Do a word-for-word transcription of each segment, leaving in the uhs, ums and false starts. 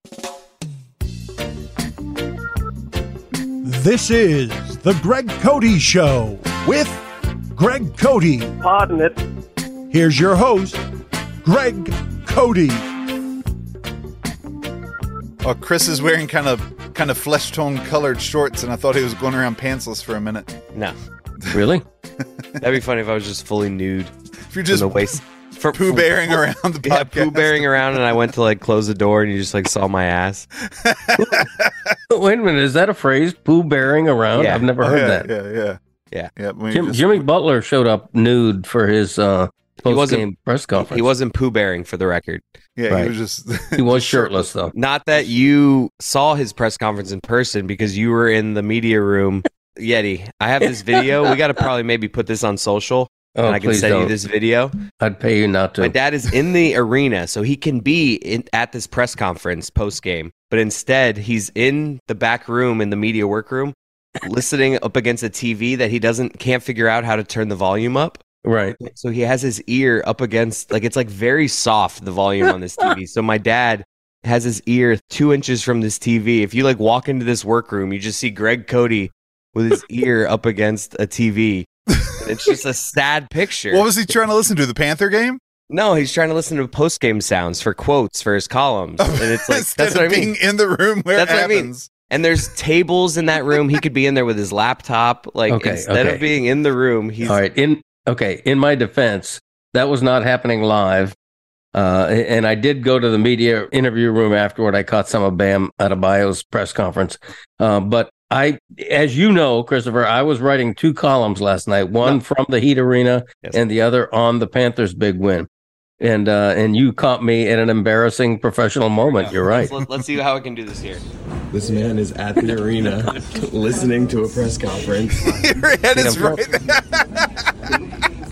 This is the Greg Cody Show with Greg Cody. Pardon it. Here's your host, Greg Cody. Oh, Chris is wearing kind of kind of flesh tone colored shorts, and I thought he was going around pantsless for a minute. No, really? That'd be funny if I was just fully nude. If you're just the waist, for poo bearing around the podcast, yeah, poo bearing around, and I went to like close the door, and you just like saw my ass. Wait a minute, is that a phrase? Poo bearing around? Yeah. I've never oh, heard yeah, that. Yeah, yeah, yeah. yeah. when Jim, just- Jimmy Butler showed up nude for his uh, He wasn't- post-game press conference. He wasn't poo bearing, for the record. yeah, Right. he was just He was shirtless though. Not that you saw his press conference in person because you were in the media room. Yeti, I have this video. We got to probably maybe put this on social, Oh, and I can please send don't. you this video. I'd pay you not to. My dad is in the arena, so he can be in, at this press conference post game. But instead, he's in the back room in the media workroom, listening up against a T V that he doesn't can't figure out how to turn the volume up. Right. So he has his ear up against, like, it's like very soft, the volume on this T V. So my dad has his ear two inches from this T V. If you like walk into this workroom, you just see Greg Cody with his ear up against a T V. And it's just a sad picture. What was he trying to listen to? The Panther game? No, he's trying to listen to post game sounds for quotes for his columns, and it's like Instead that's what I of mean. being in the room where That's it what I mean. happens. And there's tables in that room. He could be in there with his laptop. Like Okay, instead okay. of being in the room, he's All right. In okay. In my defense, that was not happening live, uh, and I did go to the media interview room afterward. I caught some of Bam Adebayo's press conference, uh, but I, as you know, Christopher, I was writing two columns last night. One No. from the Heat Arena, Yes. and the other on the Panthers' big win. And uh, and you caught me at an embarrassing professional moment. You're right. Let's, let's see how I can do this here. This man is at the arena listening to a press conference. Your head is Yeah, right there.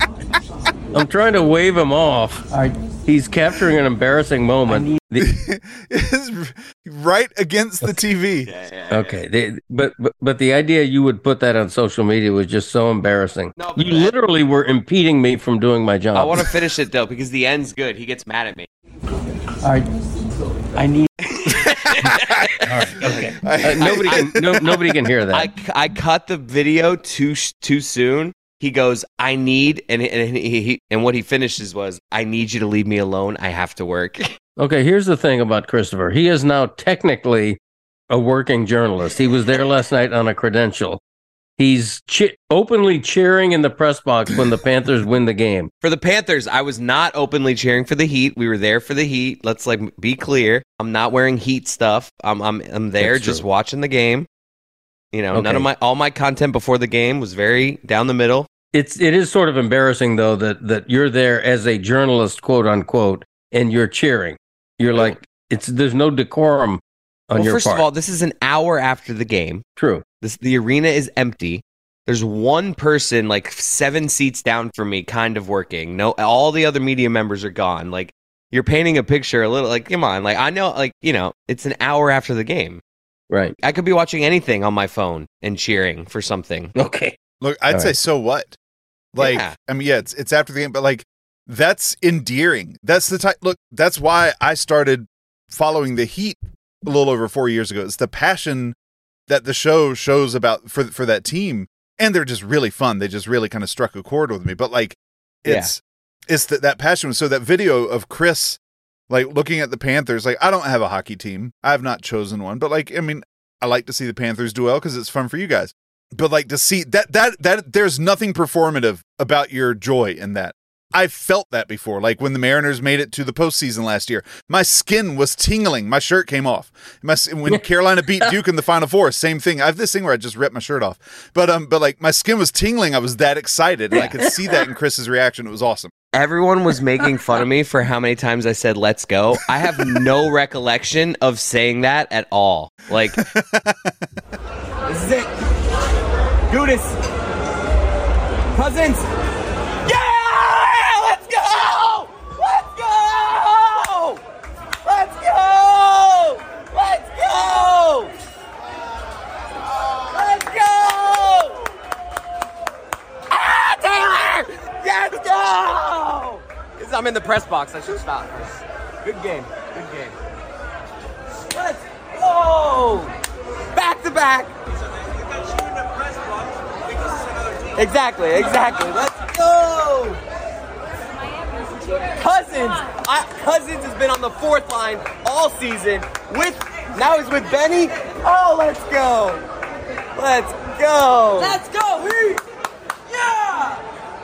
I'm trying to wave him off. He's capturing an embarrassing moment. The- It's right against the T V. okay, the, but, but but the idea you would put that on social media was just so embarrassing. No, You but- literally were impeding me from doing my job. I want to finish it though because the end's good. He gets mad at me. I, I need. All right. Okay. Uh, nobody can. No, nobody can hear that. I, I cut the video too sh- too soon. He goes, I need, and and he, he and what he finishes was, I need you to leave me alone. I have to work. Okay, here's the thing about Christopher. He is now technically a working journalist. He was there last night on a credential. He's che- openly cheering in the press box when the Panthers win the game. For the Panthers, I was not openly cheering for the Heat. We were there for the Heat. Let's like be clear. I'm not wearing Heat stuff. I'm I'm I'm there That's just true. watching the game. You know, none Okay. of my all my content before the game was very down the middle. It's it is sort of embarrassing though that that you're there as a journalist, quote unquote, and you're cheering. You're like it's there's no decorum on Well, your first part. of all, this is an hour after the game. True. This the arena is empty. There's one person like seven seats down from me kind of working. No, all the other media members are gone. Like you're painting a picture a little like come on. Like I know like, you know, it's an hour after the game. Right. I could be watching anything on my phone and cheering for something. Okay. Look, I'd All say right. so what? Like, Yeah. I mean, yeah, it's it's after the game, but like, that's endearing. That's the type. Look, that's why I started following the Heat a little over four years ago. It's the passion that the show shows about for for that team, and they're just really fun. They just really kind of struck a chord with me. But like, it's it's that that passion. So that video of Chris, like looking at the Panthers, like I don't have a hockey team. I have not chosen one, but like, I mean, I like to see the Panthers do well because it's fun for you guys. But like to see that that that there's nothing performative about your joy in that. I've felt that before. Like when the Mariners made it to the postseason last year, my skin was tingling. My shirt came off. My, when Carolina beat Duke in the Final Four, same thing. I have this thing where I just ripped my shirt off. But um, but like my skin was tingling. I was that excited, and I could see that in Chris's reaction. It was awesome. Everyone was making fun of me for how many times I said "let's go." I have no recollection of saying that at all. Like, This is it. Do this. Cousins. Yeah! Let's go! Let's go! Let's go! Let's go! Let's go! Ah, Taylor! Let's go! I'm in the press box. I should stop. Good game. Good game. back. Exactly, exactly. Let's go. Cousins, I, Cousins has been on the fourth line all season. With now he's with Benny. Oh, let's go. Let's go. Let's go, Heat. Yeah.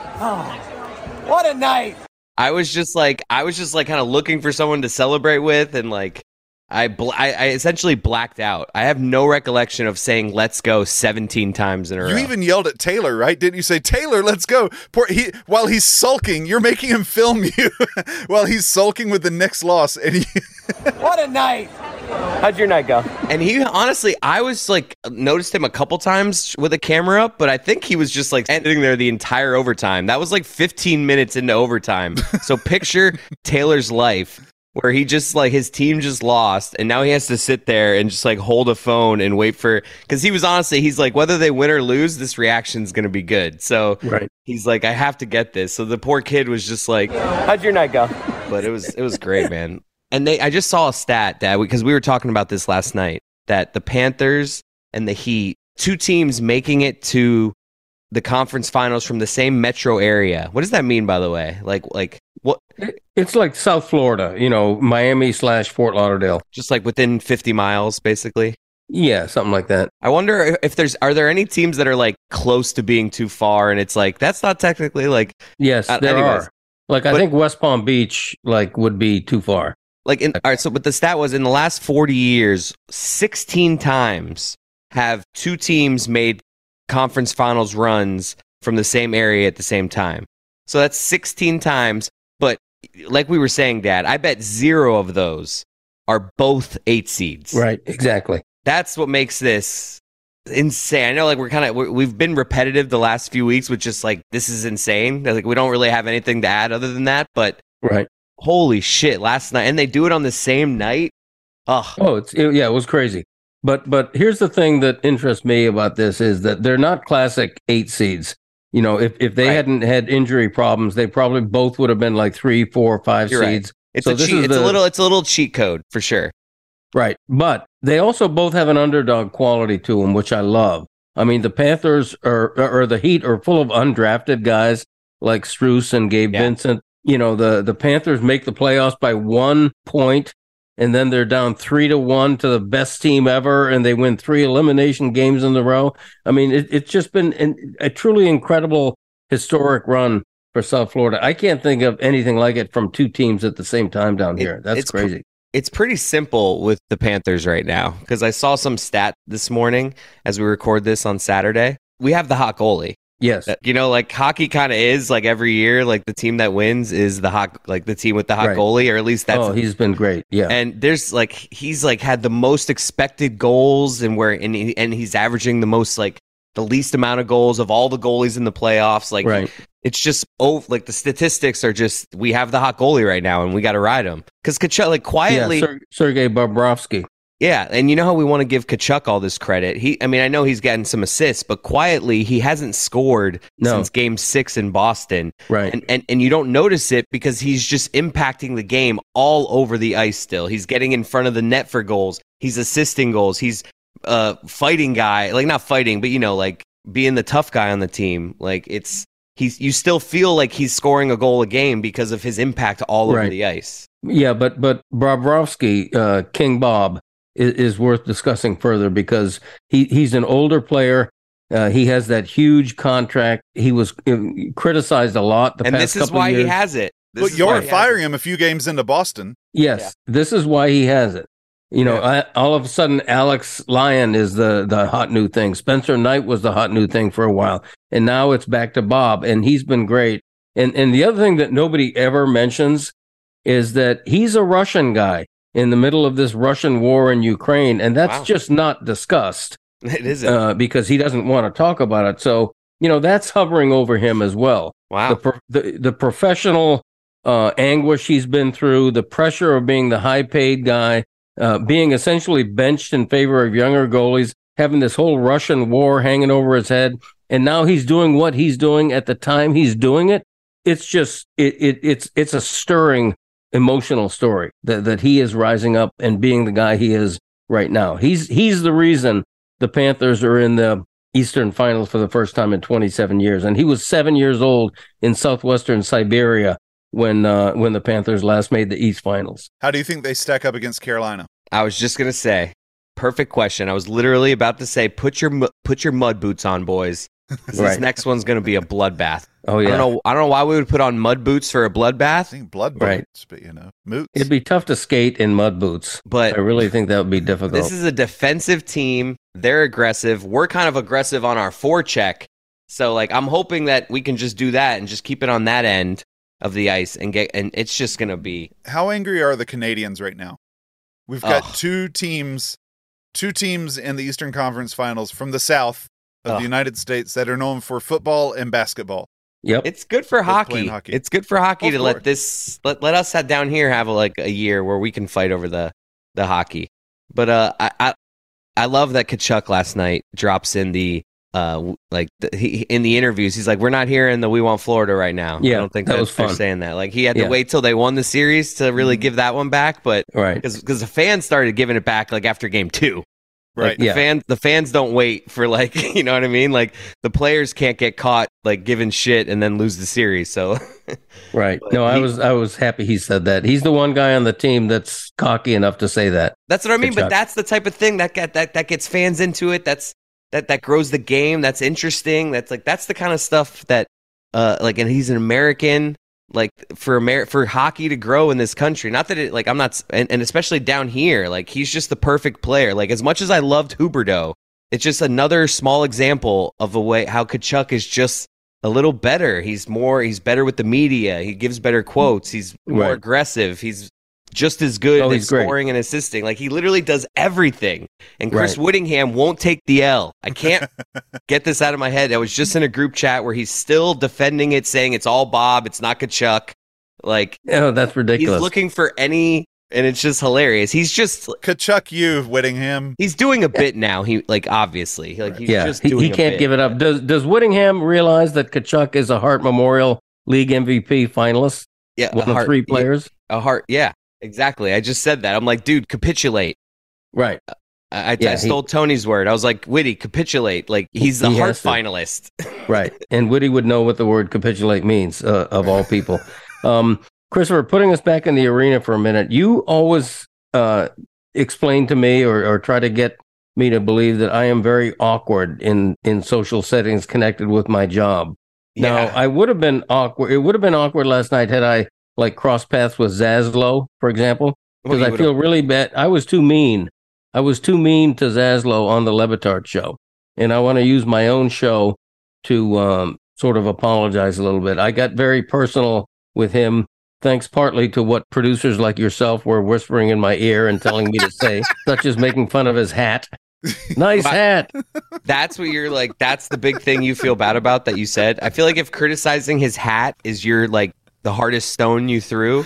Oh, what a night. I was just like, I was just like kind of looking for someone to celebrate with, and like, I, bl- I I essentially blacked out. I have no recollection of saying "Let's go" seventeen times in a row. You even yelled at Taylor, right? Didn't you say, "Taylor, let's go"? Poor, he, while he's sulking, you're making him film you while he's sulking with the Knicks loss. And he what a night. How'd your night go? And he honestly, I was like, noticed him a couple times with a camera up, but I think he was just like standing there the entire overtime. That was like fifteen minutes into overtime. So picture Taylor's life, where he just like his team just lost, and now he has to sit there and just like hold a phone and wait for, because he was honestly, he's like, whether they win or lose, this reaction's gonna be good. So right. He's like, I have to get this. So the poor kid was just like, how'd your night go? But it was it was great, man. And they, I just saw a stat, Dad, because we were talking about this last night, that the Panthers and the Heat, two teams making it to the conference finals from the same metro area. What does that mean, by the way? Like, like what? It's like South Florida, you know, Miami slash Fort Lauderdale. Just like within fifty miles, basically. Yeah, something like that. I wonder if there's, are there any teams that are like close to being too far, and it's like, that's not technically like. Yes, uh, there anyways. are. Like, I But- think West Palm Beach, like, would be too far. Like, in, all right, so, but the stat was in the last forty years, sixteen times have two teams made conference finals runs from the same area at the same time. So that's sixteen times. But like we were saying, Dad, I bet zero of those are both eight seeds. Right, exactly. That's what makes this insane. I know, like, we're kind of, we've been repetitive the last few weeks with just like, this is insane. Like, we don't really have anything to add other than that, but. Right. Holy shit, last night. And they do it on the same night? Ugh. Oh, it's it, yeah, it was crazy. But but here's the thing that interests me about this is that they're not classic eight seeds. You know, if, if they Right. hadn't had injury problems, they probably both would have been like three, four, five You're right. seeds. It's, So a, this cheat, is it's a the- little it's a little cheat code for sure. Right. But they also both have an underdog quality to them, which I love. I mean, the Panthers are, or the Heat are full of undrafted guys like Strus and Gabe Yeah. Vincent. You know, the, the Panthers make the playoffs by one point, and then they're down three to one to the best team ever, and they win three elimination games in a row. I mean, it, it's just been an, a truly incredible historic run for South Florida. I can't think of anything like it from two teams at the same time down It- here. That's it's pr- crazy. It's pretty simple with the Panthers right now, because I saw some stat this morning as we record this on Saturday. We have the hot goalie. Yes. That- You know, like hockey kind of is like every year, like the team that wins is the hot, like the team with the hot Right. goalie, or at least that's. Oh, he's been great. Yeah. And there's like he's like had the most expected goals, and where and he, and he's averaging the most like the least amount of goals of all the goalies in the playoffs. Like Right. it's just oh, like the statistics are just we have the hot goalie right now, and we got to ride him because Kachuk like quietly. Yeah, Ser- Sergei Bobrovsky. Yeah, and you know how we want to give Kachuk all this credit. He, I mean, I know he's gotten some assists, but quietly he hasn't scored No. since Game Six in Boston, Right. and, and and you don't notice it because he's just impacting the game all over the ice. Still, he's getting in front of the net for goals. He's assisting goals. He's uh fighting guy, like not fighting, but you know, like being the tough guy on the team. Like it's he's you still feel like he's scoring a goal a game because of his impact all over Right. the ice. Yeah, but but Bobrovsky, uh, King Bob, is, is worth discussing further because he, he's an older player. Uh, he has that huge contract. He was uh, criticized a lot the And past this is couple why years. he has it. This But is you're why he has firing it. him a few games into Boston. Yes, this is why he has it. You know, I, all of a sudden, Alex Lyon is the the hot new thing. Spencer Knight was the hot new thing for a while, and now it's back to Bob, and he's been great. And and the other thing that nobody ever mentions is that he's a Russian guy in the middle of this Russian war in Ukraine, and that's Wow. just not discussed It isn't. uh, because he doesn't want to talk about it. So you know that's hovering over him as well. wow. The, pro- the the professional uh, anguish he's been through, the pressure of being the high paid guy, uh, being essentially benched in favor of younger goalies, having this whole Russian war hanging over his head, and now he's doing what he's doing at the time he's doing it. It's just it, it it's it's a stirring emotional story that that he is rising up and being the guy he is right now. He's he's the reason the Panthers are in the Eastern Finals for the first time in twenty-seven years. And he was seven years old in southwestern Siberia when uh, when the Panthers last made the East Finals. How do you think they stack up against Carolina? I was just gonna say, perfect question. I was literally about to say, put your mu- put your mud boots on, boys. This Right. next one's gonna be a bloodbath. Oh, yeah. I don't know. I don't know why we would put on mud boots for a I bloodbath, think blood Right. boots, but you know, moots. It'd be tough to skate in mud boots. but I really think that would be difficult. this is a defensive team. They're aggressive. We're kind of aggressive on our forecheck. So, like, I'm hoping that we can just do that and just keep it on that end of the ice and get. And it's just gonna be. How angry are the Canadians right now? We've got Ugh. two teams, two teams in the Eastern Conference Finals from the South of Ugh. the United States that are known for football and basketball. Yep. It's good for Both hockey. playing hockey. It's good for hockey Of to course. let this let, let us have down here have a, like a year where we can fight over the the hockey. But uh, I I, I love that Kachuk last night drops in the uh like the, he, in the interviews. He's like, we're not here in the We Want Florida right now. Yeah, I don't think that that was they're fun. saying that. Like he had to Yeah. wait till they won the series to really Mhm. give that one back. But Right. because because the fans started giving it back like after game two. Right. Like, the Yeah. fans the fans don't wait for like you know what I mean. Like the players can't get caught like giving shit and then lose the series. So Right. But No, I he- was I was happy he said that. He's the one guy on the team that's cocky enough to say that. that's what I mean. Kachuk. But that's the type of thing that get that that gets fans into it. That's that that grows the game. That's interesting. That's like that's the kind of stuff that uh like and he's an American. Like for Amer- for hockey to grow in this country, not that it like I'm not, s- and, and especially down here, like he's just the perfect player. Like as much as I loved Huberdeau, it's just another small example of a way how Kachuk is just a little better. He's more, he's better with the media. He gives better quotes. He's more Right. aggressive. He's just as good Oh, at he's great. scoring and assisting. Like he literally does everything. And Chris Right. Whittingham won't take the L. I can't get this out of my head. I was just in a group chat where he's still defending it, saying it's all Bob, it's not Kachuk. Like Oh, that's ridiculous. he's looking for any, and it's just hilarious. He's just Kachuk, you Whittingham. he's doing a bit now. He like obviously like he's yeah, just he, doing he a can't bit. give it up. Does Does Whittingham realize that Kachuk is a Hart Memorial League M V P finalist? Yeah, One a of heart, three players. A heart. Yeah, exactly. I just said that. I'm like, dude, capitulate. Right. I, I, Yeah, I he- stole Tony's word. I was like, Witty, capitulate. Like he's the He heart has to. finalist. Right. And Woody would know what the word capitulate means, uh, of all people. Um, Christopher, putting us back in the arena for a minute, you always uh, explain to me or, or try to get me to believe that I am very awkward in, in social settings connected with my job. Now, Yeah. I would have been awkward. It would have been awkward last night had I like crossed paths with Zaslow, for example, Well, because you I would've- feel really bad. I was too mean. I was too mean to Zaslow on the Levitard show, and I want to use my own show to um, sort of apologize a little bit. I got very personal with him, thanks partly to what producers like yourself were whispering in my ear and telling me to say, such as making fun of his hat. Nice Wow. hat. That's what you're like. That's the big thing you feel bad about that you said. I feel like if criticizing his hat is your like the hardest stone you threw,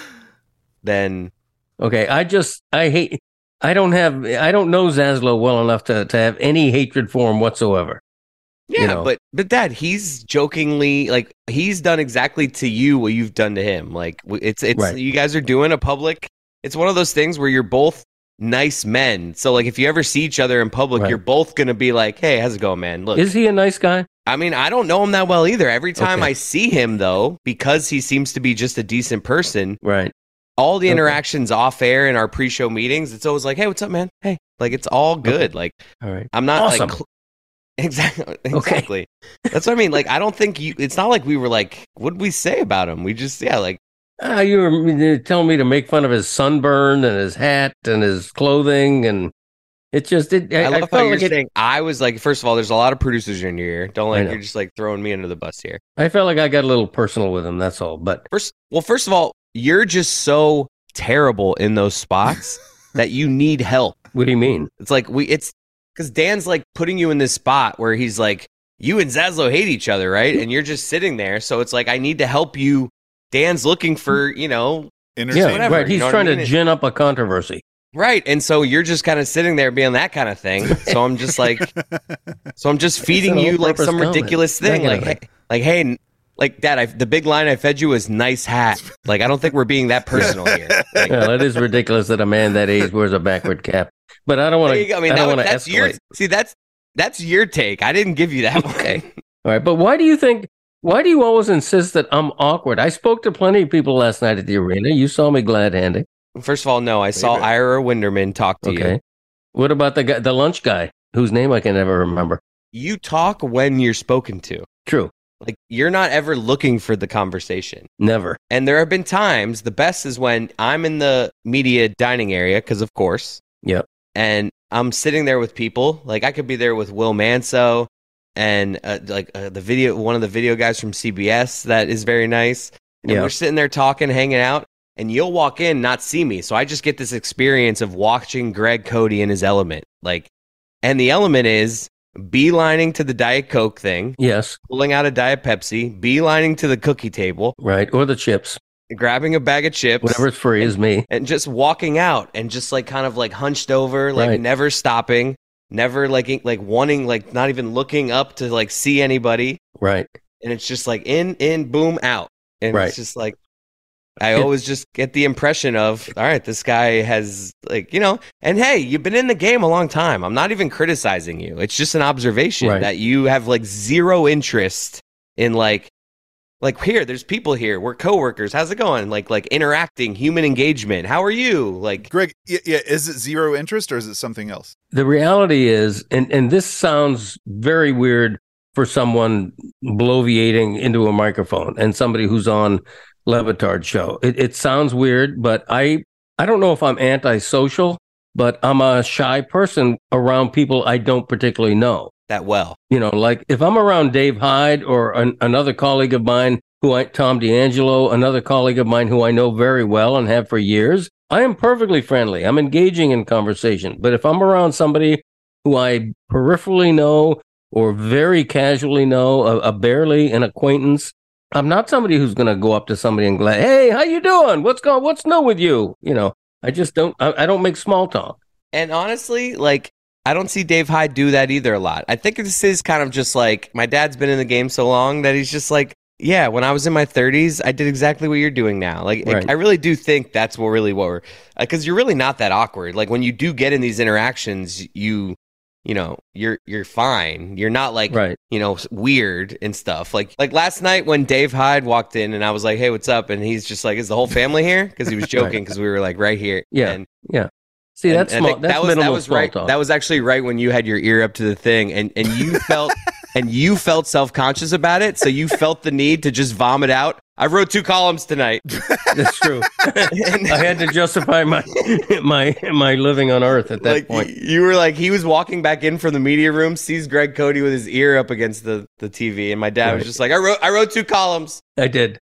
then Okay, I just I hate. I don't have. I don't know Zaslow well enough to to have any hatred for him whatsoever. yeah. You know. But but Dad, he's jokingly like he's done exactly to you what you've done to him. Like w- it's it's Right. you guys are doing a public. It's one of those things where you're both nice men. So like if you ever see each other in public, Right. you're both gonna be like, hey, how's it going, man? Look, Is he a nice guy? I mean, I don't know him that well either. Every time Okay. I see him, though, because he seems to be just a decent person, Right. all the Okay. interactions off air in our pre-show meetings, it's always like, "Hey, what's up, man? Hey," like it's all good. Like All right. I'm not Awesome. like cl- exactly, exactly. That's what I mean. Like I don't think you. It's not like we were like, what did we say about him? We just yeah, like Ah, you were telling me to make fun of his sunburn and his hat and his clothing, and it just it. I, I, love I how felt you're like it, saying. I was like, first of all, there's a lot of producers in your ear. Don't I like know. you're just like throwing me under the bus here. I felt like I got a little personal with him. That's all. But First, well, first of all, you're just so terrible in those spots that you need help. what do you mean? It's like we it's because Dan's like putting you in this spot where he's like, you and Zaslow hate each other, right? And you're just sitting there. So it's like I need to help you. Dan's looking for, you know, Yeah, Entertainment. whatever, right. you He's know what trying I to mean? gin up a controversy. right. And so you're just kind of sitting there being that kind of thing. So I'm just like, so I'm just feeding an you like all-purpose some comment. ridiculous thing, like, Negative. hey, like, hey, n- like Dad, I, the big line I fed you was nice hat. Like I don't think we're being that personal here. Like, Well, it is ridiculous that a man that age wears a backward cap. But I don't want there to. you go. I mean, I that don't would, want to that's your escalate. see. That's That's your take. I didn't give you that one. Okay. All right. But why do you think, why do you always insist that I'm awkward? I spoke to plenty of people last night at the arena. You saw me glad-handed. First of all, no, I saw Ira Winderman talk to Okay. you. What about the guy, the lunch guy, whose name I can never remember? You talk when you're spoken to. True. Like, you're not ever looking for the conversation. Never. And there have been times, the best is when I'm in the media dining area, because of course. Yep. And I'm sitting there with people. Like, I could be there with Will Manso and uh, like uh, the video, one of the video guys from C B S that is very nice. And Yeah. we're sitting there talking, hanging out. And you'll walk in, not see me. So I just get this experience of watching Greg Cody in his element. Like, and the element is beelining to the Diet Coke thing, Yes. pulling out a Diet Pepsi, beelining to the cookie table, Right. Or the chips. grabbing a bag of chips, Whatever's free is me. and just walking out and just like kind of like hunched over, like Right. never stopping, never like like wanting, like not even looking up to like see anybody. Right. And it's just like in, in, boom, out. And Right. it's just like, I It- always just get the impression of, all right, this guy has like, you know, and hey, you've been in the game a long time. I'm not even criticizing you. It's just an observation Right. that you have like zero interest in like, like here, there's people here. We're coworkers. How's it going? Like, like interacting, human engagement. How are you? Like, Greg, yeah, yeah, is it zero interest or is it something else? The reality is, and, and this sounds very weird for someone bloviating into a microphone and somebody who's on Levitard's show. It, it sounds weird, but I I don't know if I'm antisocial, but I'm a shy person around people I don't particularly know. that well. You know, like if I'm around Dave Hyde or an, another colleague of mine who I, Tom D'Angelo, another colleague of mine who I know very well and have for years, I am perfectly friendly. I'm engaging in conversation. But if I'm around somebody who I peripherally know or very casually know, a, a barely an acquaintance, I'm not somebody who's going to go up to somebody and go, "Hey, how you doing? What's going? What's new with you?" You know, I just don't. I, I don't make small talk. And honestly, like, I don't see Dave Hyde do that either a lot. I think this is kind of just like, my dad's been in the game so long that he's just like, yeah, when I was in my thirties, I did exactly what you're doing now. Like, Right. I really do think that's what really what we're, because you're really not that awkward. Like, when you do get in these interactions, you, you know, you're you're fine. You're not like, Right. you know, weird and stuff. Like, like last night when Dave Hyde walked in and I was like, hey, what's up? And he's just like, is the whole family here? Because he was joking because we were like right here. Yeah. And, Yeah. See, and- that's and I small. think That's that was minimal that was small right. talk. That was actually right when you had your ear up to the thing, and and you felt and you felt self conscious about it, so you felt the need to just vomit out. I wrote two columns tonight. That's true. And- I had to justify my my my living on Earth at that like point. you were like, he was walking back in from the media room, sees Greg Cody with his ear up against the, the T V, and my dad was Right. just like, I wrote I wrote two columns. I did.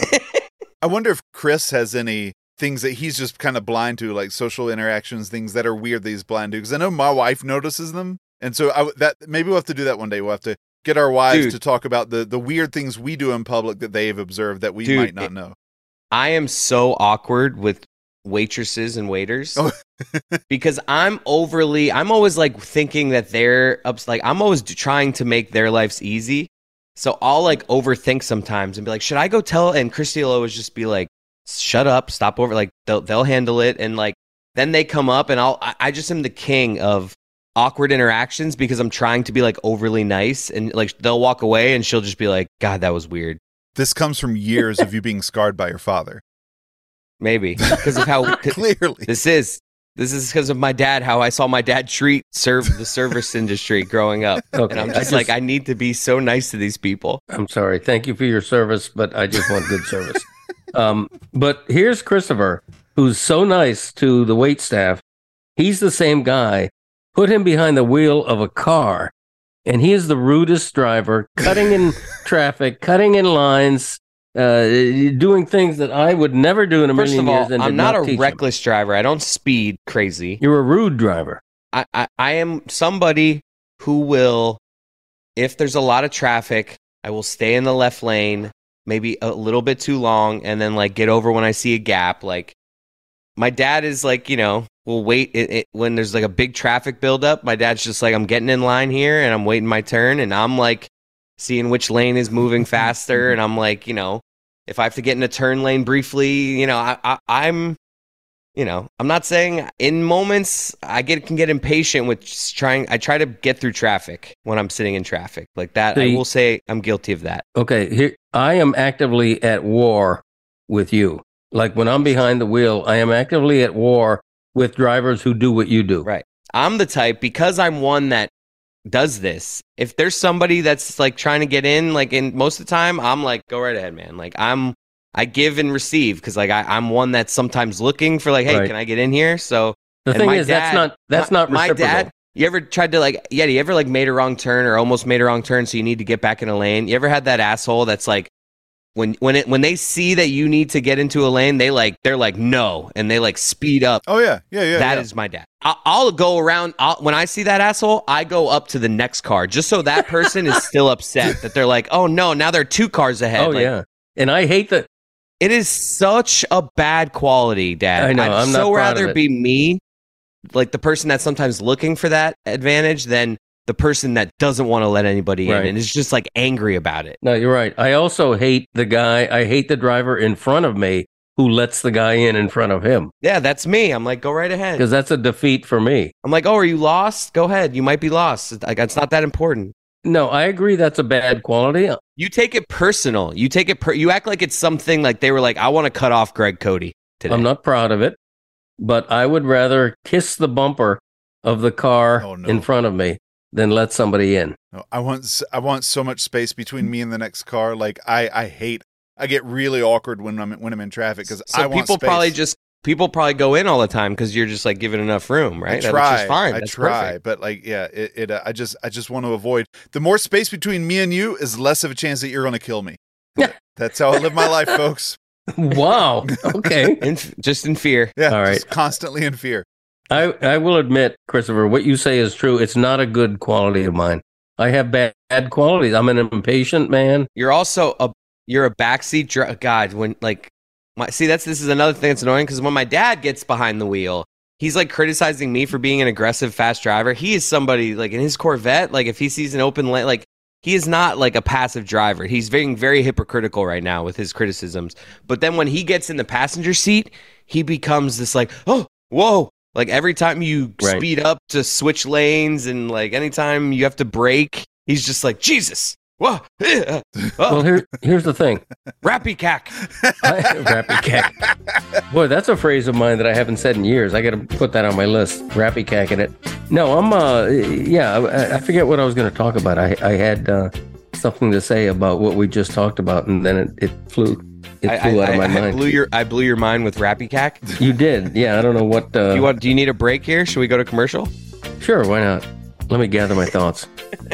I wonder if Chris has any things that he's just kind of blind to, like social interactions, things that are weird that he's blind to. Because I know my wife notices them, and so I, that maybe we'll have to do that one day. We'll have to get our wives Dude. to talk about the the weird things we do in public that they've observed that we Dude, might not it- know. I am so awkward with waitresses and waiters Oh. because I'm overly, I'm always like thinking that they're ups, like, I'm always trying to make their lives easy. So I'll like overthink sometimes and be like, should I go tell? And Christy will always just be like, shut up, stop over. Like they'll, they'll handle it. And like, then they come up and I'll, I, I just am the king of awkward interactions because I'm trying to be like overly nice, and like they'll walk away and she'll just be like, God, that was weird. This comes from years of you being scarred by your father. Maybe because of how Clearly. this is. This is because of my dad, how I saw my dad treat serve the service industry growing up. Okay. And I'm I just, like, I need to be so nice to these people. I'm sorry. Thank you for your service, but I just want good service. Um, but here's Christopher, who's so nice to the wait staff. He's the same guy. Put him behind the wheel of a car, and he is the rudest driver, cutting in traffic, cutting in lines, uh, doing things that I would never do in a First million of all, years. And I'm did not, not a teach him. reckless driver. I don't speed crazy. You're a rude driver. I, I, I am somebody who will, if there's a lot of traffic, I will stay in the left lane, maybe a little bit too long, and then like get over when I see a gap. Like my dad is like, you know, will wait it, it, when there's like a big traffic buildup. My dad's just like, I'm getting in line here and I'm waiting my turn, and I'm like seeing which lane is moving faster, and I'm like, you know, if I have to get in a turn lane briefly, you know, I, I I'm you know, I'm not saying in moments I get can get impatient with just trying. I try to get through traffic when I'm sitting in traffic like that. See, I will say I'm guilty of that. Okay, here I am actively at war with you. Like when I'm behind the wheel, I am actively at war with drivers who do what you do. Right. I'm the type, because I'm one that does this. If there's somebody that's like trying to get in, like in most of the time, I'm like, go right ahead, man. Like I'm, I give and receive because like I, I'm one that's sometimes looking for like, hey, Right. can I get in here? So The and thing my is, that's dad- not that's my, not my reciprocal. dad. You ever tried to like, yeah, you ever like made a wrong turn or almost made a wrong turn, so you need to get back in a lane? You ever had that asshole that's like, when when it when they see that you need to get into a lane, they like they're like no, and they like speed up. Oh yeah, yeah, yeah. That yeah. is my dad. I'll, I'll go around. I'll, when I see that asshole, I go up to the next car just so that person is still upset that they're like, oh no, now there are two cars ahead. Oh Like, yeah, and I hate that. it is such a bad quality, Dad. I know, I'd I'm not so proud of rather it. be me, like the person that's sometimes looking for that advantage, than the person that doesn't want to let anybody Right. in and is just like angry about it. No, you're right. I also hate the guy. I hate the driver in front of me who lets the guy in in front of him Yeah, that's me. I'm like, go right ahead. because that's a defeat for me. I'm like, oh, are you lost? Go ahead. You might be lost. Like, it's not that important. No, I agree that's a bad quality. You take it personal. You take it. Per- you act like it's something like they were like, I want to cut off Greg Cody today. I'm not proud of it, but I would rather kiss the bumper of the car Oh, no. in front of me than let somebody in. No, I want s- I want so much space between me and the next car. Like I I hate. I get really awkward when I'm when I'm in traffic because So I want people space. probably just people probably go in all the time because you're just like giving enough room, right? I try. Which is fine. I That's try, perfect. but like, yeah, it. it uh, I just, I just want to avoid the more space between me and you is less of a chance that you're going to kill me. Yeah. That's how I live my life, folks. Wow. Okay. In, just in fear. Yeah, All right. just constantly in fear. I, I will admit, Christopher, what you say is true. It's not a good quality of mine. I have bad, bad qualities. I'm an impatient man. You're also a you're a backseat dri- God, when like my see that's this is another thing that's annoying because when my dad gets behind the wheel, he's like criticizing me for being an aggressive fast driver. He is somebody like in his Corvette, like if he sees an open lane, like he is not like a passive driver. He's being very hypocritical right now with his criticisms. But then when he gets in the passenger seat, he becomes this like, oh, whoa. Like every time you Right. speed up to switch lanes and like anytime you have to brake, he's just like, Jesus, whoa, uh, Well, oh, here, here's the thing. rappy cack. I, Rappy cack. Boy, that's a phrase of mine that I haven't said in years. I got to put that on my list. Rappy cacking it. No, I'm. Uh, yeah, I, I forget what I was going to talk about. I, I had uh, something to say about what we just talked about, and then it, it flew. It I, flew I, out of my I, I mind. blew your I blew your mind with rappy cack. You did. Yeah, I don't know what. Uh, Do you want? Do you need a break here? Should we go to commercial? Sure, why not? Let me gather my thoughts.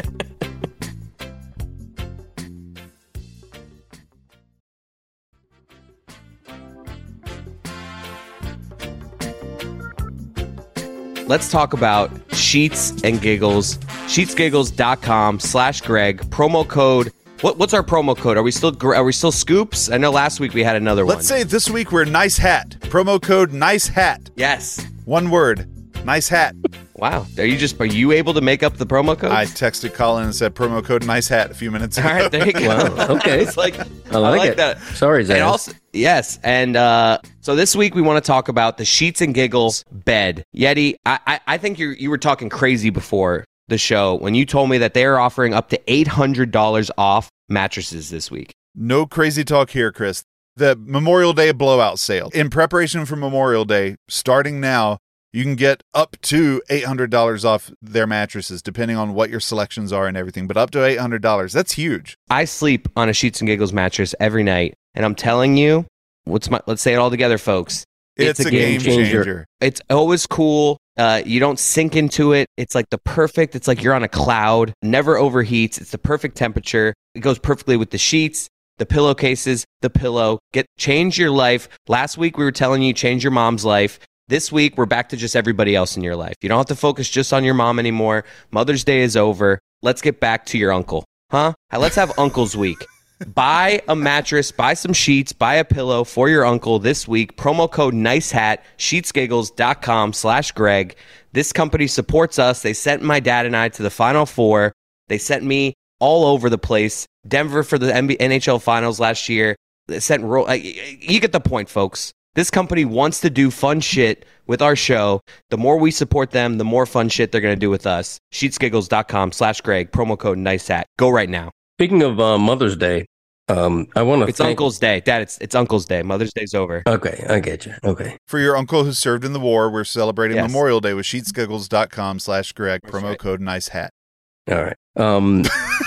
Let's talk about Sheets and Giggles. Sheetsgiggles.com slash Greg. Promo code. What, what's our promo code? Are we still gr- are we still Scoops? I know last week we had another one. Let's say this week we're nice hat. Promo code nice hat. Yes. One word. Nice hat. Wow. Are you just are you able to make up the promo code? I texted Colin and said promo code nice hat a few minutes ago. All right, there you go. Wow, okay. It's like I like, it. that. Sorry, Zach. And also, yes, and uh, so this week we want to talk about the Sheets and Giggles bed. Yeti, I, I, I think you you were talking crazy before the show when you told me that they are offering up to eight hundred dollars off mattresses this week. No crazy talk here, Chris. The Memorial Day blowout sale. In preparation for Memorial Day, starting now, you can get up to eight hundred dollars off their mattresses, depending on what your selections are and everything, but up to eight hundred dollars. That's huge. I sleep on a Sheets and Giggles mattress every night, and I'm telling you, what's my? Let's say it all together, folks. It's, a, game, changer. changer. It's always cool. Uh, you don't sink into it. It's like the perfect. It's like you're on a cloud. Never overheats. It's the perfect temperature. It goes perfectly with the sheets, the pillowcases, the pillow. Get change your life. Last week we were telling you change your mom's life. This week we're back to just everybody else in your life. You don't have to focus just on your mom anymore. Mother's Day is over. Let's get back to your uncle, huh? Let's have Uncle's Week. Buy a mattress, buy some sheets, buy a pillow for your uncle this week. Promo code NICEHAT, sheetsgiggles.com slash Greg. This company supports us. They sent my dad and I to the Final Four. They sent me all over the place. Denver for the N B A N H L Finals last year. They sent ro- you get the point, folks. This company wants to do fun shit with our show. The more we support them, the more fun shit they're going to do with us. Sheetsgiggles.com slash Greg, promo code NICEHAT. Go right now. Speaking of uh, Mother's Day, um, I want to It's thank... Uncle's Day. Dad, it's, it's Uncle's Day. Mother's Day's over. Okay, I get you. Okay. For your uncle who served in the war, we're celebrating Yes. Memorial Day with sheetsgiggles.com slash Greg, That's promo right. code NICEHAT. All right. Um,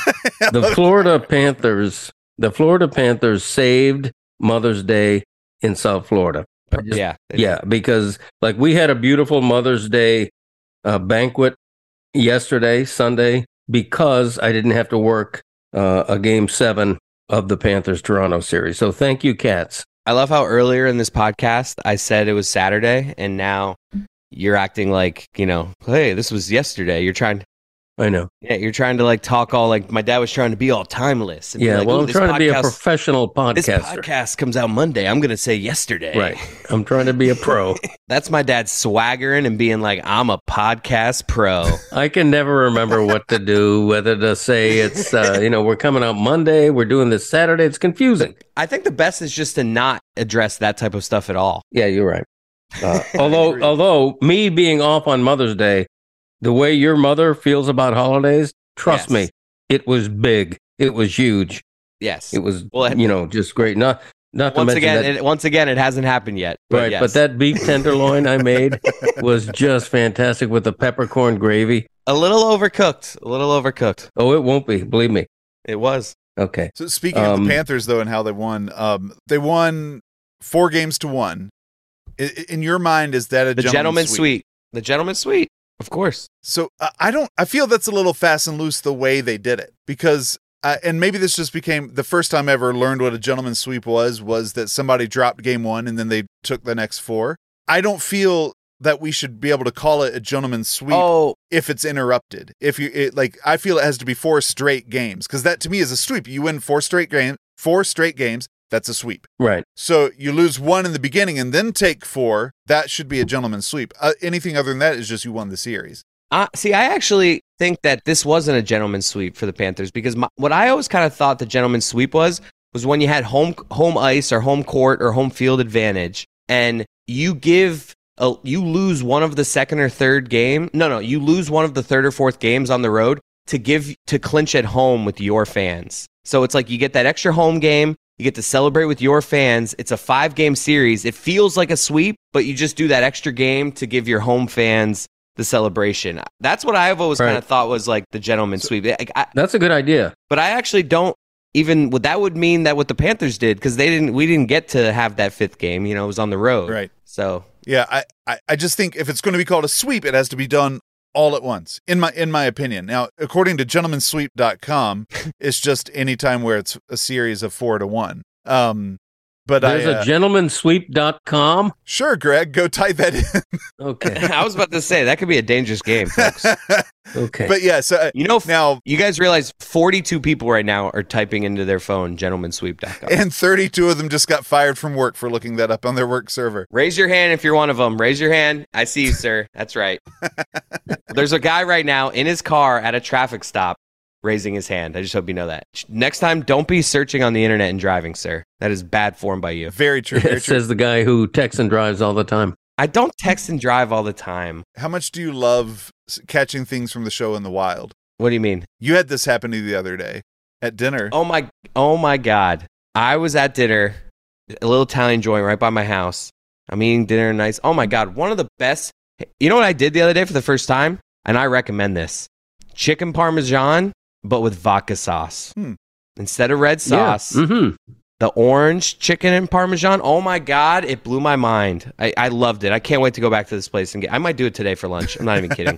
the Florida Panthers, the Florida Panthers saved Mother's Day in South Florida. I just- Yeah. Yeah, because like we had a beautiful Mother's Day uh, banquet yesterday, Sunday, because I didn't have to work uh, a game seven of the Panthers Toronto series. So thank you, Cats. I love how earlier in this podcast I said it was Saturday, and now you're acting like, you know, hey, this was yesterday. You're trying, I know. yeah, you're trying to like talk all like my dad was trying to be all timeless. And be Yeah, like, well, "Ooh, I'm this trying to be a podcast- professional This podcaster. podcast comes out Monday. I'm gonna say yesterday. Right. I'm trying to be a pro. That's my dad swaggering and being like, I'm a podcast pro. I can never remember what to do, whether to say it's, uh, you know, we're coming out Monday, we're doing this Saturday. It's confusing. I think the best is just to not address that type of stuff at all. Yeah, you're right. Uh, although, although me being off on Mother's Day, the way your mother feels about holidays, trust Yes. me, it was big. It was huge. Yes. It was, Well, it- you know, just great. Not, not to once mention again, that, it, once again, it hasn't happened yet. But right? yes. But that beef tenderloin I made was just fantastic with the peppercorn gravy. a little overcooked. A little overcooked. Oh, it won't be. Believe me. It was. Okay. So speaking of Um, the Panthers, though, and how they won, um, they won four games to one. I- I- In your mind, is that a The gentleman's gentleman's sweep? suite. The gentleman's suite. Of course. So uh, I don't. I feel that's a little fast and loose the way they did it because, uh, and maybe this just became the first time I ever learned what a gentleman's sweep was. Was that somebody dropped game one and then they took the next four? I don't feel that we should be able to call it a gentleman's sweep Oh, if it's interrupted. If you it, like, I feel it has to be four straight games because that to me is a sweep. You win four straight games, four straight games. That's a sweep. Right. So you lose one in the beginning and then take four. That should be a gentleman's sweep. Uh, anything other than that is just you won the series. Uh, see, I actually think that this wasn't a gentleman's sweep for the Panthers because my, what I always kind of thought the gentleman's sweep was was when you had home home ice or home court or home field advantage, and you give a, you lose one of the second or third game. No, no, you lose one of the third or fourth games on the road to give to clinch at home with your fans. So it's like you get that extra home game. You get to celebrate with your fans. It's a five-game series. It feels like a sweep, but you just do that extra game to give your home fans the celebration. That's what I've always Right. kind of thought was like the gentleman's sweep. I, I, That's a good idea. but I actually don't even. What that would mean that what the Panthers did because they didn't. We didn't get to have that fifth game. You know, it was on the road. Right. So Yeah, I, I, I just think if it's going to be called a sweep, it has to be done all at once, in my in my opinion. Now, according to gentleman sweep dot com, it's just any time where it's a series of four to one. Um, but There's I, uh, a gentleman sweep dot com. sure, Greg, go type that in. Okay. I was about to say that could be a dangerous game, folks. Okay. But yeah, so uh, You know, f- now, you guys realize forty-two people right now are typing into their phone gentleman sweep dot com. and thirty-two of them just got fired from work for looking that up on their work server. Raise your hand if you're one of them. Raise your hand. I see you, sir. That's right. There's a guy right now in his car at a traffic stop raising his hand. I just hope you know that. Next time, don't be searching on the internet and driving, sir. That is bad form by you. Very true. Very It true. says the guy who texts and drives all the time. I don't text and drive all the time. How much do you love s- catching things from the show in the wild? What do you mean? You had this happen to you the other day at dinner. Oh my, oh my God. I was at dinner, a little Italian joint right by my house. I'm eating dinner nice. Oh my God. One of the best. You know what I did the other day for the first time? And I recommend this. Chicken Parmesan, but with vodka sauce. Hmm. Instead of red sauce, Yeah. Mm-hmm. the orange chicken and Parmesan. Oh my God. It blew my mind. I, I loved it. I can't wait to go back to this place and get, I might do it today for lunch. I'm not even kidding.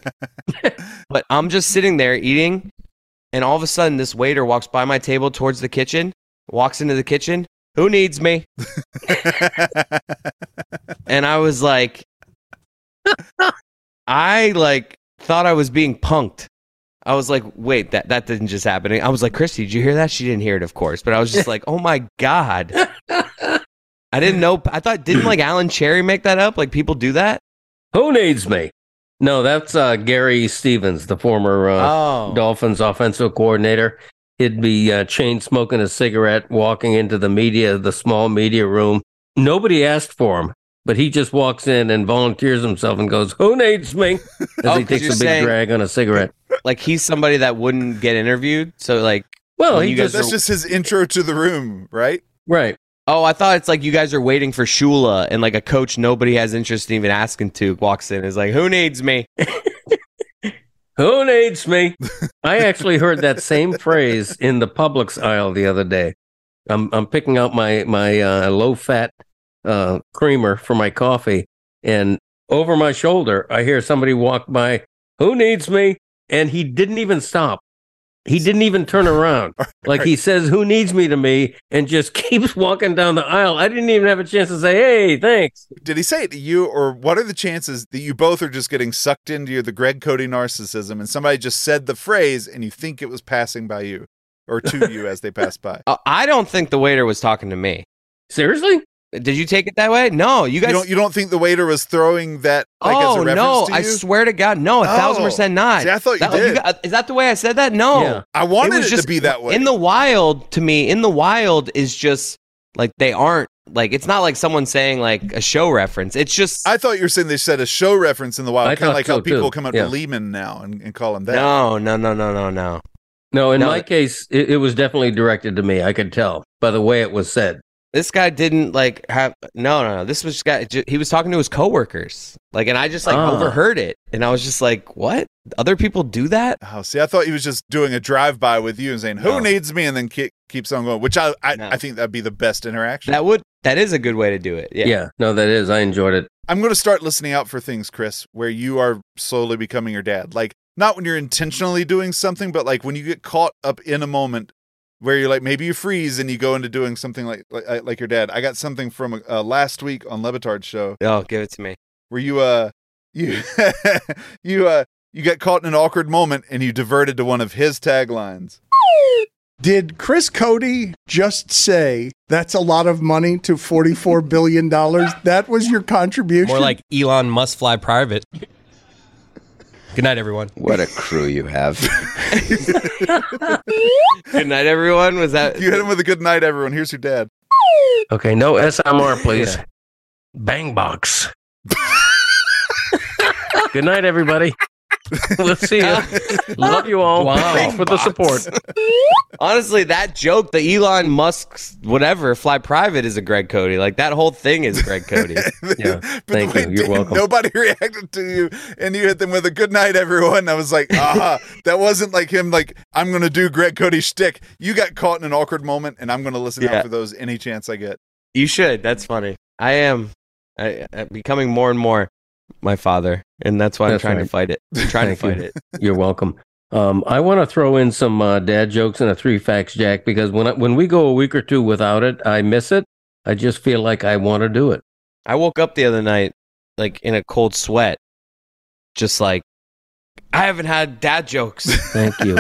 But I'm just sitting there eating. And all of a sudden, this waiter walks by my table towards the kitchen, walks into the kitchen. Who needs me? And I was like, I like thought I was being punked. I was like, wait, that, that didn't just happen. I was like, Christy, did you hear that? She didn't hear it, of course. But I was just like, oh my God. I didn't know. I thought, didn't like Alan Cherry make that up? Like people do that? Who needs me? No, that's uh, Gary Stevens, the former uh, Oh. Dolphins offensive coordinator. He'd be uh, chain smoking a cigarette, walking into the media, the small media room. Nobody asked for him. but he just walks in and volunteers himself and goes, "Who needs me?" As Oh, he 'cause takes you're a big saying- drag on a cigarette. Like he's somebody that wouldn't get interviewed. So like, Well, when he you guys just That's just his intro to the room, right? right. oh, I thought it's like you guys are waiting for Shula and like a coach nobody has interest in even asking to walks in and is like, who needs me? Who needs me? I actually heard that same phrase in the Publix aisle the other day. I'm I'm picking out my my uh, low fat uh, creamer for my coffee, and over my shoulder I hear somebody walk by. Who needs me? And he didn't even stop. He didn't even turn around. Like he says, "Who needs me?" to me, and just keeps walking down the aisle. I didn't even have a chance to say, "Hey, thanks." Did he say it to you, or what are the chances that you both are just getting sucked into your, the Greg Cody narcissism and somebody just said the phrase and you think it was passing by you or to you as they pass by? Uh, I don't think the waiter was talking to me. Seriously? Did you take it that way? No, you guys. You don't, you don't think the waiter was throwing that like, as a oh reference no! to you? I swear to God, no, a thousand Oh. percent not. See, I thought you That- did. got- is that the way I said that? No, Yeah. I wanted was it, just- to be that way. In the wild, to me, in the wild is just like they aren't like it's not like someone saying like a show reference. It's just I thought you were saying they said a show reference in the wild, I kind of thought like so, how people too. come up Yeah. to Lehman now and, and call him that. no, no, no, no, no, no. No, in No. my case, it, it was definitely directed to me. I could tell by the way it was said. This guy didn't like have no, no, no. This was guy. ju- He was talking to his coworkers, like, and I just like Ah. overheard it, and I was just like, "What? Other people do that?" Oh, see, I thought he was just doing a drive-by with you and saying, "Who No. needs me?" and then keep, keeps on going, which I I, No. I think that'd be the best interaction. That would that is a good way to do it. Yeah. Yeah. no, that is. I enjoyed it. I'm going to start listening out for things, Chris, where you are slowly becoming your dad. Like, not when you're intentionally doing something, but like when you get caught up in a moment where you're like, maybe you freeze and you go into doing something like like, like your dad. I got something from uh, last week on Levitard's show Oh, give it to me. where you uh you you uh you got caught in an awkward moment and you diverted to one of his taglines. Did Chris Cody just say that's a lot of money to forty-four billion dollars? That was your contribution? More like Elon must fly private. Good night, everyone. What a crew you have. Good night, everyone. Was that? You hit him with a good night, everyone. Here's your dad. Okay, no S M R, please. Bang box. Good night, everybody. We'll see you. Love you all. Wow. Thanks for the support. Honestly, that joke, the Elon Musk's whatever fly private is a Greg Cody. Like that whole thing is Greg Cody. Yeah, But thank the way you. You're did- welcome. Nobody reacted to you, and you hit them with a good night, everyone. I was like, aha, that wasn't like him. Like I'm gonna do Greg Cody shtick. You got caught in an awkward moment, and I'm gonna listen Yeah. out for those any chance I get. You should. That's funny. I am I, I'm becoming more and more my father, and that's why I'm That's trying right. to fight it. I'm trying to Thank fight you. it. You're welcome. Um, I want to throw in some uh, dad jokes and a three facts, Jack, because when I, when we go a week or two without it, I miss it. I just feel like I want to do it. I woke up the other night like in a cold sweat, just like I haven't had dad jokes. Thank you.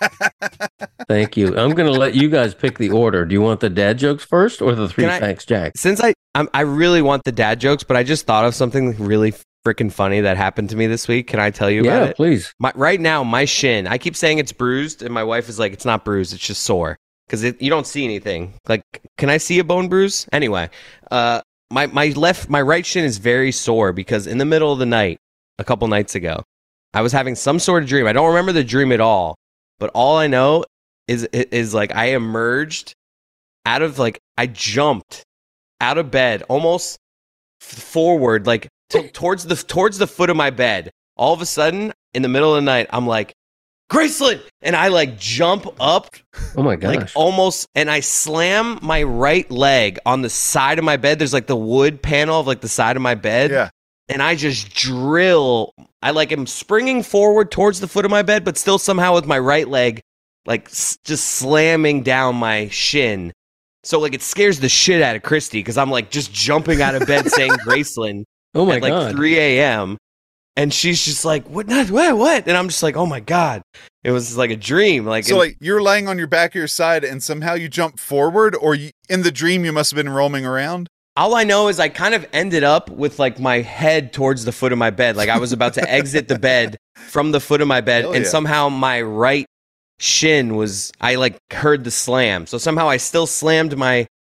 Thank you. I'm going to let you guys pick the order. Do you want the dad jokes first or the three Can I- facts, Jack? Since I I'm, I really want the dad jokes, but I just thought of something really freaking funny that happened to me this week. Can I tell you about Yeah, it? please. My, right now, my shin, I keep saying it's bruised, and my wife is like, it's not bruised, it's just sore. Because you don't see anything. Like, can I see a bone bruise? Anyway, uh, my, my left, my right shin is very sore because in the middle of the night, a couple nights ago, I was having some sort of dream. I don't remember the dream at all, but all I know is, is like I emerged out of, like, I jumped out of bed, almost f- forward, like, t- towards the towards the foot of my bed. All of a sudden, in the middle of the night, I'm like, Graceland! And I like jump up, Oh my gosh. like almost, and I slam my right leg on the side of my bed. There's like the wood panel of like the side of my bed. Yeah. And I just drill. I like am springing forward towards the foot of my bed, but still somehow with my right leg, like s- just slamming down my shin. So like it scares the shit out of Christy because I'm like just jumping out of bed saying Graceland oh my at like God. three a.m. And she's just like, what, not, what, what? And I'm just like, oh my God. It was like a dream. Like, So and- like you're laying on your back or your side, and somehow you jump forward, or you, in the dream you must have been roaming around. all I know is I kind of ended up with like my head towards the foot of my bed. Like I was about to exit the bed from the foot of my bed. Hell And yeah. somehow my right shin was, I like heard the slam. So somehow I still slammed my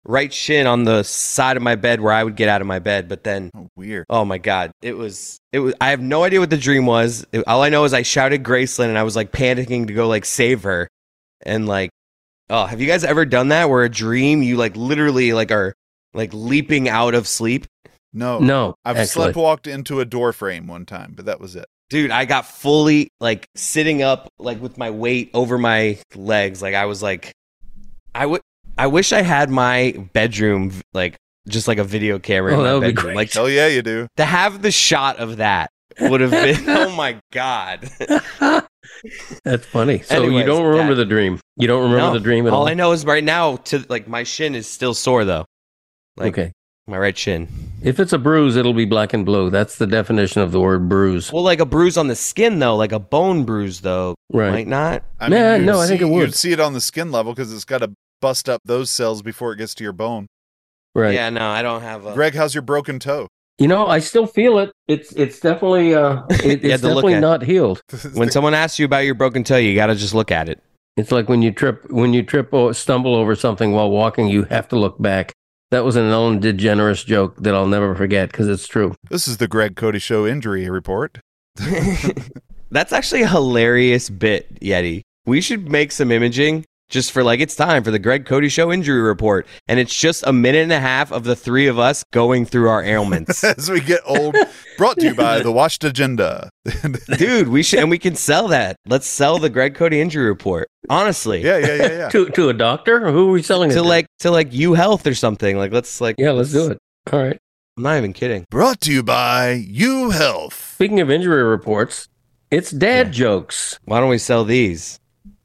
right shin on the side of my bed where I would get out of my bed. But then, Oh, weird. oh my God, it was, it was, I have no idea what the dream was. It- all I know is I shouted Graceland and I was like panicking to go like save her. And like, oh, have you guys ever done that where a dream, you like literally like are like leaping out of sleep? No, No, I've actually. sleptwalked into a door frame one time, but that was it. Dude, I got fully like sitting up, like with my weight over my legs. Like I was like, I would, I wish I had my bedroom like just like a video camera Oh, in that my would be bedroom. great. Like Hell yeah, you do. to have the shot of that would have been. Oh my God! That's funny. So you Anyways, don't remember that- the dream. You don't remember No. the dream at all. All I know is right now, to like my shin is still sore though. Like okay. my right shin. If it's a bruise, it'll be black and blue. That's the definition of the word bruise. Well, like a bruise on the skin though, like a bone bruise though, Right. might not. I Nah, you'd no, I think see- it would. You'd see it on the skin level because it's got to bust up those cells before it gets to your bone. Right. Yeah, no, I don't have a. Greg, how's your broken toe? You know, I still feel it. It's it's definitely uh it, You had it's to look definitely at it. not healed. When someone asks you about your broken toe, you got to just look at it. It's like when you trip when you trip or stumble over something while walking, you have to look back. That was an Ellen DeGeneres joke that I'll never forget because it's true. This is the Greg Cody Show injury report. That's actually a hilarious bit, Yeti. We should make some imaging just for like, it's time for the Greg Cody Show injury report. And it's just a minute and a half of the three of us going through our ailments. As we get old, brought to you by the Washed Agenda. Dude, we should, and we can sell that. Let's sell the Greg Cody injury report. Honestly. Yeah, yeah, yeah, yeah. To to a doctor? Or who are we selling it To to? like, to like U Health or something. Like, let's like, Yeah, let's do it. All right. I'm not even kidding. Brought to you by U Health. Speaking of injury reports, it's dad jokes. Why don't we sell these?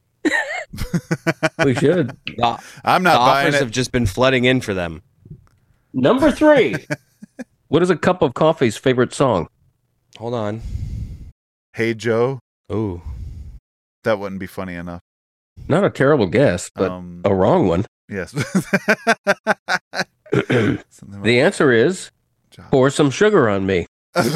We should. The, I'm the not buying offers it. have just been flooding in for them. Number three. What is a cup of coffee's favorite song? Hold on. Hey Joe, Ooh. that wouldn't be funny enough. Not a terrible guess, but um, a wrong one. yes. The answer is pour some sugar on me.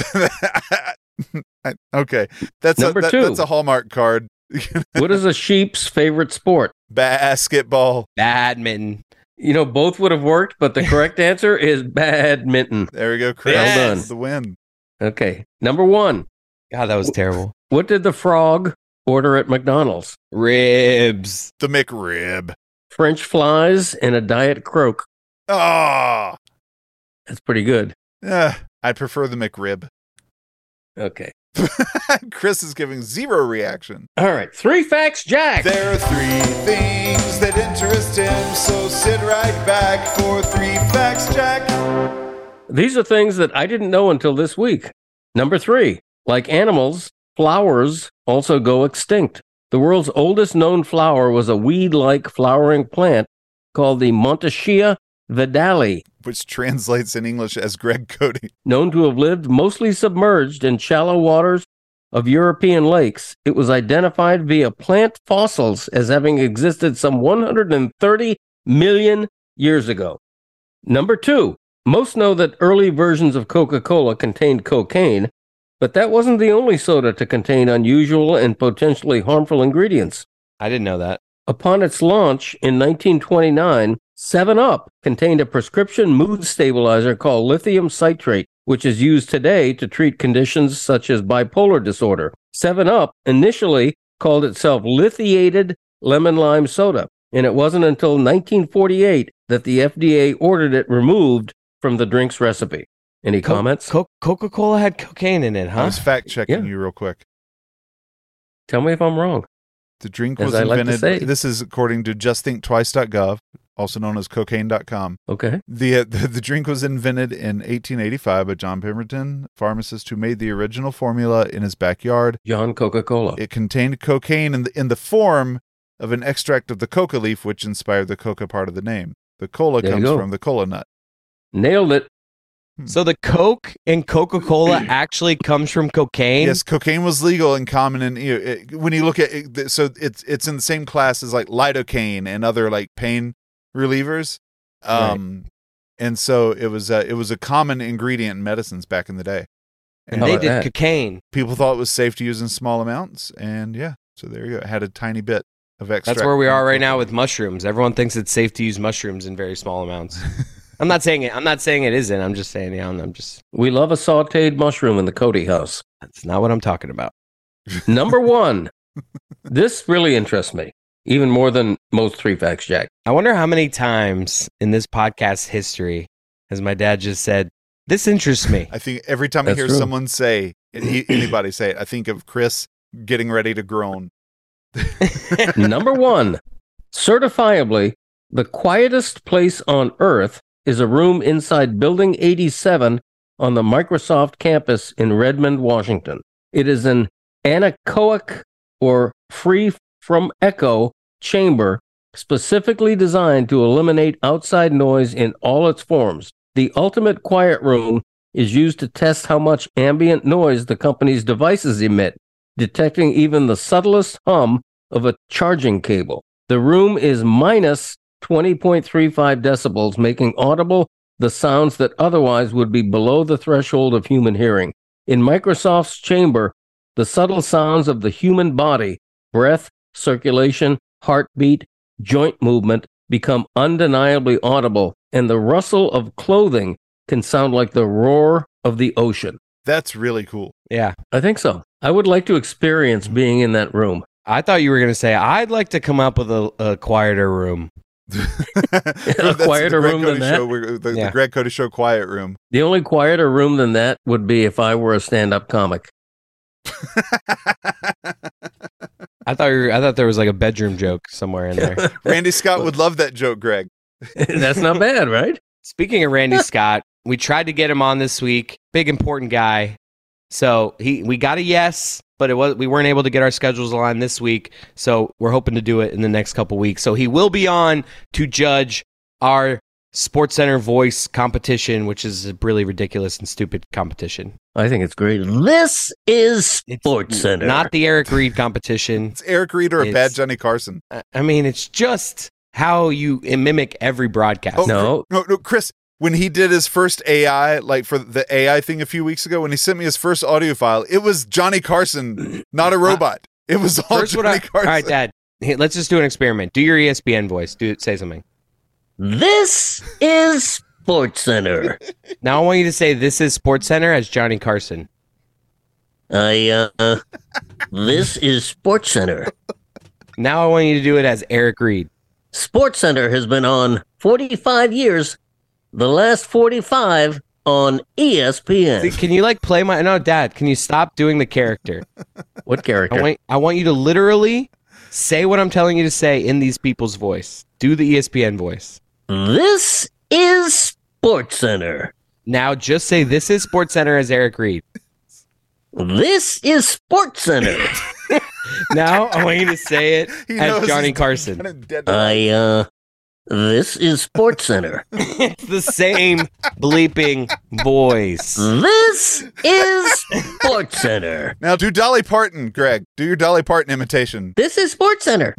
Okay, that's Number a, that- two. That's a Hallmark card. What is a sheep's favorite sport? Basketball. Badminton. You know, both would have worked, but the correct answer is badminton. There we go, Chris. Well done. That's the win. Okay. Number one. God, that was terrible. What did the frog order at McDonald's? Ribs. The McRib. French flies and a Diet Coke. Oh, That's pretty good. yeah. I prefer the McRib. Okay. Chris is giving zero reaction. All right. Three facts, Jack. There are three things that interest him, so sit right back for three facts, Jack. These are things that I didn't know until this week. Number three, like animals, flowers also go extinct. The world's oldest known flower was a weed-like flowering plant called the Monteschia vidali, Which translates in English as Greg Cody. known to have lived mostly submerged in shallow waters of European lakes. It was identified via plant fossils as having existed some one hundred thirty million years ago. Number two, most know that early versions of Coca-Cola contained cocaine, but that wasn't the only soda to contain unusual and potentially harmful ingredients. I didn't know that. Upon its launch in nineteen twenty-nine, seven up contained a prescription mood stabilizer called lithium citrate, which is used today to treat conditions such as bipolar disorder. seven up initially called itself lithiated lemon lime soda, and it wasn't until nineteen forty-eight that the F D A ordered it removed from the drink's recipe. Any Co- comments? Co- Coca-Cola had cocaine in it, I huh? was fact checking Yeah. you real quick. Tell me if I'm wrong. The drink As was I like to invented. say. This is according to just think twice dot gov, also known as cocaine dot com. Okay. The, uh, the the drink was invented in eighteen eighty-five by John Pemberton, pharmacist who made the original formula in his backyard. John Coca-Cola. It contained cocaine in the, in the form of an extract of the coca leaf, which inspired the coca part of the name. The cola There you comes go. from the cola nut. Nailed it. So the Coke in Coca-Cola actually comes from cocaine? Yes, cocaine was legal and common in you know, it, when you look at it, th- so it's it's in the same class as like lidocaine and other like pain relievers. Um and so it was uh, it was a common ingredient in medicines back in the day. And How they about did that? cocaine. People thought it was safe to use in small amounts, and yeah, so there you go. It had a tiny bit of extract. That's where we are right now with mushrooms. Everyone thinks it's safe to use mushrooms in very small amounts. I'm not saying it. I'm not saying it isn't. I'm just saying, yeah, I'm just. We love a sauteed mushroom in the Cody house. That's not what I'm talking about. Number one. This really interests me, even more than most Three Facts, Jack. I wonder how many times in this podcast history has my dad just said, "This interests me." I think every time That's I hear true. someone say, anybody say it, I think of Chris getting ready to groan. Number one, certifiably, the quietest place on Earth is a room inside Building eighty-seven on the Microsoft campus in Redmond, Washington. It is an anechoic or free from echo chamber specifically designed to eliminate outside noise in all its forms. The ultimate quiet room is used to test how much ambient noise the company's devices emit, detecting even the subtlest hum of a charging cable. The room is minus twenty point three five decibels, making audible the sounds that otherwise would be below the threshold of human hearing. In Microsoft's chamber, the subtle sounds of the human body, breath, circulation, heartbeat, joint movement become undeniably audible, and the rustle of clothing can sound like the roar of the ocean. That's really cool. Yeah. I think so. I would like to experience being in that room. I thought you were going to say, I'd like to come up with a, a quieter room. A quieter room than that? Show, we're- the, Yeah. the Greg Cody Show quiet room. The only quieter room than that would be if I were a stand-up comic. I thought you were, I thought there was like a bedroom joke somewhere in there. Randy Scott would love that joke, Greg. That's not bad, right? Speaking of Randy Scott, we tried to get him on this week. Big important guy. So he we got a yes, but it was we weren't able to get our schedules aligned this week. So we're hoping to do it in the next couple weeks. So he will be on to judge our SportsCenter voice competition, which is a really ridiculous and stupid competition. I think it's great. This is It's SportsCenter. Not the Eric Reed competition. It's Eric Reed or a It's- bad Johnny Carson. I- I mean, it's just how you mimic every broadcast. Oh, No. no, no, Chris. When he did his first A I, like for the A I thing a few weeks ago, when he sent me his first audio file, it was Johnny Carson, not a robot. It was all First, what Johnny I, Carson. all right, Dad. Hey, let's just do an experiment. Do your E S P N voice. Do say something. This is SportsCenter. Now I want you to say this is SportsCenter as Johnny Carson. I, uh, this is SportsCenter. Now I want you to do it as Eric Reed. SportsCenter has been on forty-five years, the last forty-five on E S P N. See, can you like play my? No, Dad. Can you stop doing the character? What I character? want. I want you to literally say what I'm telling you to say in these people's voice. Do the E S P N voice. This is SportsCenter. Now just say this is SportsCenter as Eric Reed. This is SportsCenter. Now I want you to say it He as knows Johnny he's Carson. kind of dead to I, uh, this is SportsCenter. It's the same bleeping voice. This is SportsCenter. Now do Dolly Parton, Greg. Do your Dolly Parton imitation. This is SportsCenter.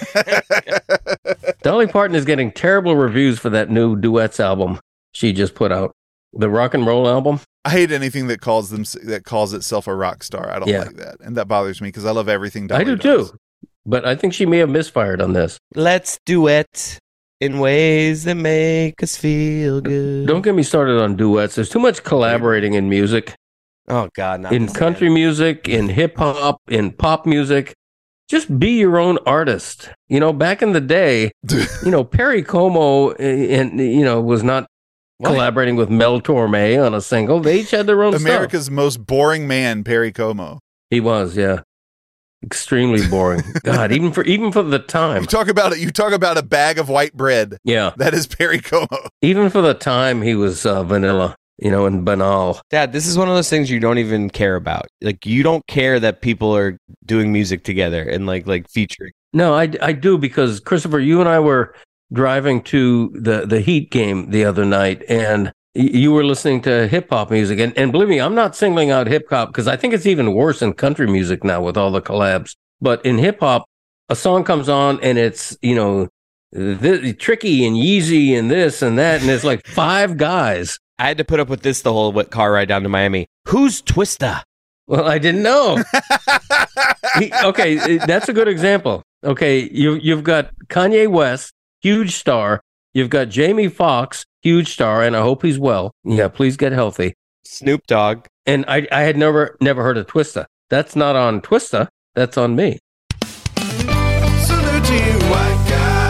Dolly Parton is getting terrible reviews for that new duets album she just put out. The rock and roll album. I hate anything that calls them that calls itself a rock star. I don't Yeah. like that, and that bothers me because I love everything. Dolly I do does. too. But I think she may have misfired on this. Let's duet in ways that make us feel good. Don't get me started on duets. There's too much collaborating in music, Oh God, not in this country again. music, in hip hop, in pop music. Just be your own artist. You know, back in the day, you know, Perry Como and you know was not What? collaborating with Mel Torme on a single. They each had their own stuff. America's most boring man, Perry Como. He was, yeah. Extremely boring. God, even for even for the time. You talk about it. You talk about a bag of white bread. Yeah. That is Perry Como. Even for the time he was uh, vanilla, you know, and banal. Dad, this is one of those things you don't even care about. Like you don't care that people are doing music together and like like featuring. No, I, I do because Christopher, you and I were driving to the, the Heat game the other night and y- you were listening to hip hop music. And, and believe me, I'm not singling out hip hop because I think it's even worse in country music now with all the collabs. But in hip hop, a song comes on and it's, you know, th- Tricky and Yeezy and this and that. And it's like five guys. I had to put up with this the whole car ride down to Miami. Who's Twista? Well, I didn't know. He, okay, that's a good example. Okay, you you've got Kanye West, huge star. You've got Jamie Foxx, huge star, and I hope he's well. Yeah, please get healthy. Snoop Dogg. And I, I had never never heard of Twista. That's not on Twista. That's on me. Salute to you, white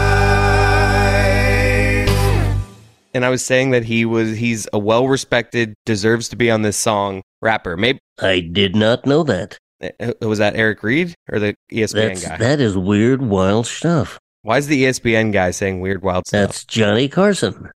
guys. And I was saying that he was he's a well-respected, deserves to be on this song rapper. Maybe I did not know that. was that Eric Reed or the E S P N That's, guy? that is weird, wild stuff. Why is the E S P N guy saying weird, wild stuff? That's Johnny Carson.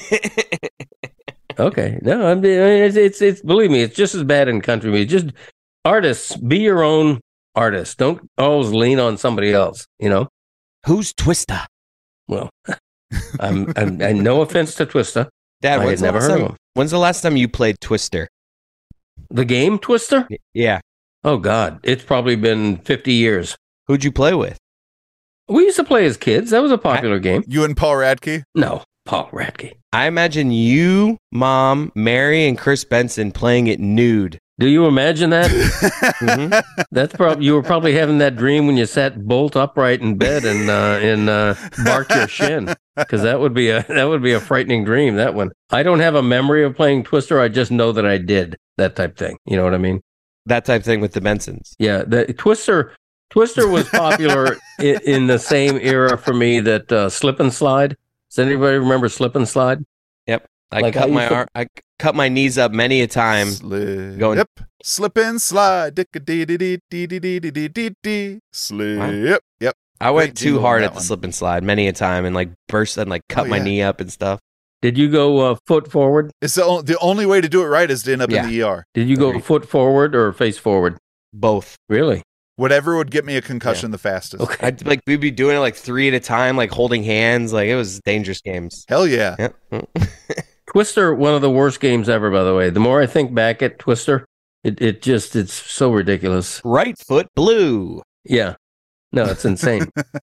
Okay, no, I'm, it's, it's it's believe me, it's just as bad in country music. Just artists, be your own artist. Don't always lean on somebody else. You know. Who's Twista? Well, I'm, I'm and no offense to Twista. Dad, I when's had the never last heard time- of him. When's the last time you played Twister? The game Twister? Yeah. Oh God, it's probably been fifty years. Who'd you play with? We used to play as kids. That was a popular game. You and Paul Radke? No, Paul Radke. I imagine you, Mom, Mary, and Chris Benson playing it nude. Do you imagine that? Mhm. That's probably you were probably having that dream when you sat bolt upright in bed and uh, and uh, barked your shin, because that would be a that would be a frightening dream. That one. I don't have a memory of playing Twister. I just know that I did that type thing. You know what I mean? That type thing with the Bensons. Yeah, the Twister. Twister was popular in, in the same era for me that uh, Slip and Slide. Does anybody remember Slip and Slide? Yep. I Like, I cut used my to- arm. I cut my knees up many a time. Slip. Going- Yep. Slip and slide. Dick a dee dee dee dee dee dee dee dee dee dee. Slip. Yep. I went Great too jingle on hard that at the one. slip and slide many a time and like burst and like cut Oh, my yeah. knee up and stuff. Did you go uh, foot forward? It's the, o- the only way to do it right is to end up Yeah. in the E R. Did you go Agreed. foot forward or face forward? Both. Really? Whatever would get me a concussion the fastest. Okay. I'd like we'd be doing it like three at a time, like holding hands. Like it was dangerous games. Hell yeah. Yep. Twister, one of the worst games ever, by the way. The more I think back at Twister, it, it just, it's so ridiculous. Right foot blue. Yeah. No, it's insane.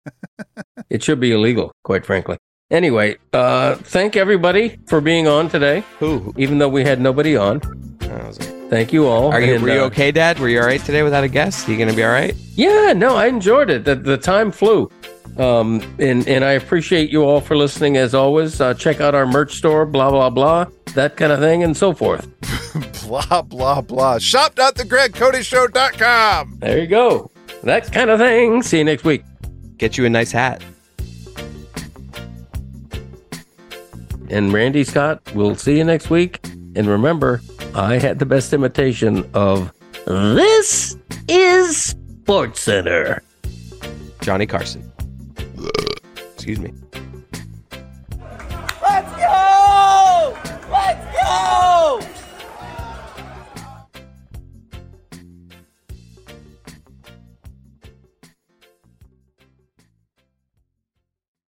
It should be illegal, quite frankly. Anyway, uh, thank everybody for being on today, Who? even though we had nobody on. I was like, Thank you all. Are you, And, were you uh, okay, Dad? Were you all right today without a guest? You gonna be all right? Yeah, no, I enjoyed it. The, the time flew. Um, and, and I appreciate you all for listening as always. Uh, check out our merch store, blah, blah, blah, that kind of thing, and so forth. Blah, blah, blah. shop dot the greg cody show dot com. There you go. That kind of thing. See you next week. Get you a nice hat. And Randy Scott, we'll see you next week. And remember, I had the best imitation of This is Sports Center. Johnny Carson. Excuse me.